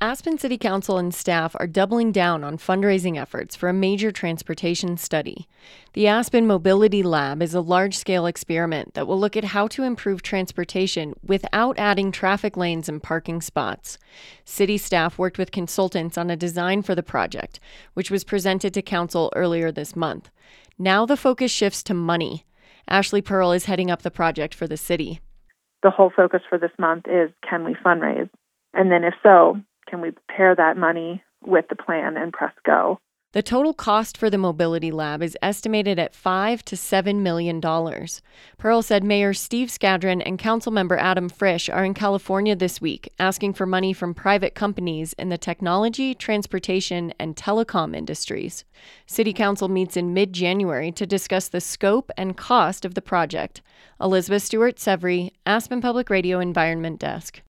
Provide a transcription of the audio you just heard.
Aspen City Council and staff are doubling down on fundraising efforts for a major transportation study. The Aspen Mobility Lab is a large-scale experiment that will look at how to improve transportation without adding traffic lanes and parking spots. City staff worked with consultants on a design for the project, which was presented to Council earlier this month. Now the focus shifts to money. Ashley Pearl is heading up the project for the city. The whole focus for this month is, can we fundraise? And then if so, can we pair that money with the plan and press go? The total cost for the Mobility Lab is estimated at $5 to $7 million. Pearl said Mayor Steve Skadron and Councilmember Adam Frisch are in California this week, asking for money from private companies in the technology, transportation, and telecom industries. City Council meets in mid-January to discuss the scope and cost of the project. Elizabeth Stewart-Severy, Aspen Public Radio Environment Desk.